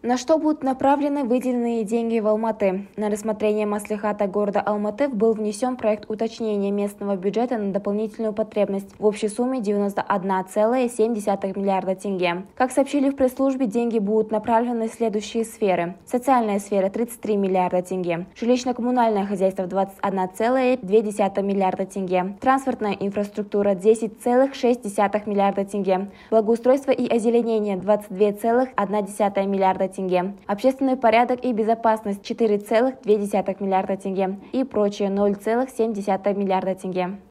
На что будут направлены выделенные деньги в Алматы? На рассмотрение Маслихата города Алматы был внесен проект уточнения местного бюджета на дополнительную потребность в общей сумме 91,7 миллиарда тенге. Как сообщили в пресс-службе, деньги будут направлены в следующие сферы. Социальная сфера – 33 миллиарда тенге. Жилищно-коммунальное хозяйство – 21,2 миллиарда тенге. Транспортная инфраструктура – 10,6 миллиарда тенге. Благоустройство и озеленение – 22,1 миллиарда тенге. Общественный порядок и безопасность 4,2 миллиарда тенге и прочее 0,7 миллиарда тенге.